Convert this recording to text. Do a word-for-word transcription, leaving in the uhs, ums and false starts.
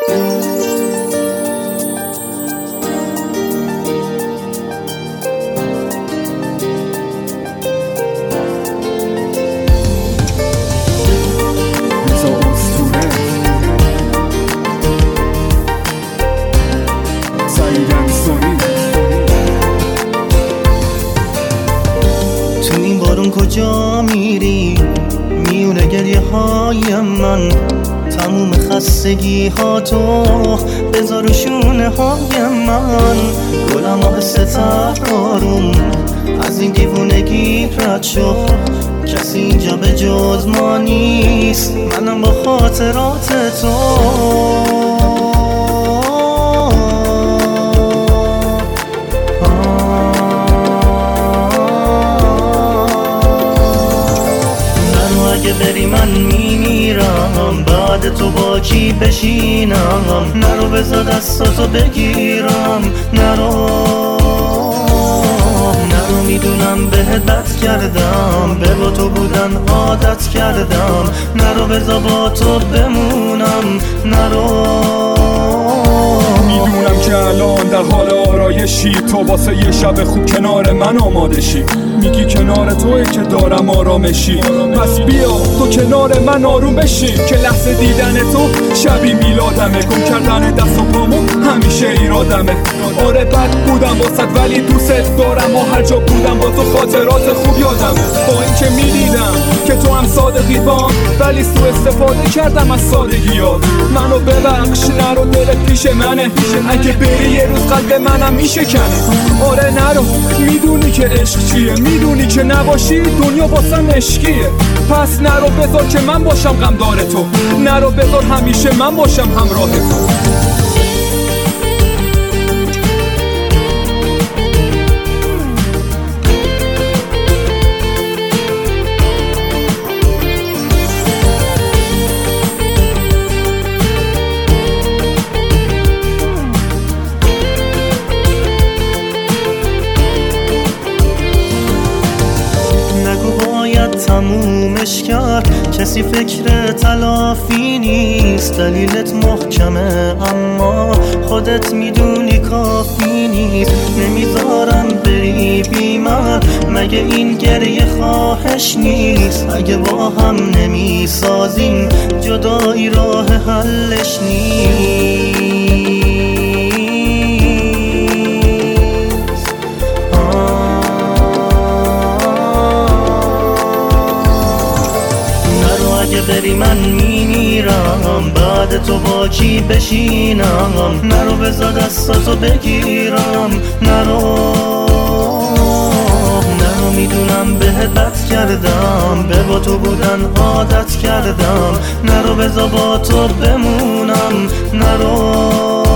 تو این بارون کجا میری؟ میونه گریه های من، تموم خستگی ها تو بذار و شونه های من. گلم آهسته تر آروم از این دیوونگی رد شو، کسی اینجا به جز ما نیست، منم با خاطرات تو. اگه بری من میمیرم، بعد تو با کی بشینم؟ نرو بذار دستاتو بگیرم، نرو نرو میدونم بهت بد کردم، به با تو بودن عادت کردم، نرو بذار با تو بمونم، نرو. میدونم که الان در حال آرایشی، تو واسه یه شب خوب کنار من آماده شی. میگی کنار توی که دارم آرامشی، پس بیا تو کنار من آروم بشی، که لحظه دیدن تو شبی میلادمه، گم کردن دست و پامو همیشه ایرادمه. آره بد بودم واسد ولی دوست دارم، و هر جا بودم با تو خاطرات خوب یادمه. با این که میدیدم که تو هم صادقی بام، ولی سو استفاده کردم از سادگیات. منو ببخش نرو، دلت پیش منه، اگه بری یه روز قلب منم میشکنه. آره نرو، میدونی که عشق چیه، میدونی که نباشی دنیا واسم عشقیه. پس نرو بذار که من باشم غمدار تو، نرو بذار همیشه من باشم همراه تو. تمومش کرد، کسی فکر تلافی نیست، دلیلت محکمه اما خودت میدونی کافی نیست. نمیذارم بری بی من، مگه این گریه خواهش نیست؟ اگه با هم نمیسازیم جدایی راه حلش نیست. اگه بری من میمیرم، بعد تو با کی بشینم؟ نرو بذار دستاتو بگیرم، نرو نرو میدونم بهت بد کردم، به با تو بودن عادت کردم، نرو بذار با تو بمونم، نرو.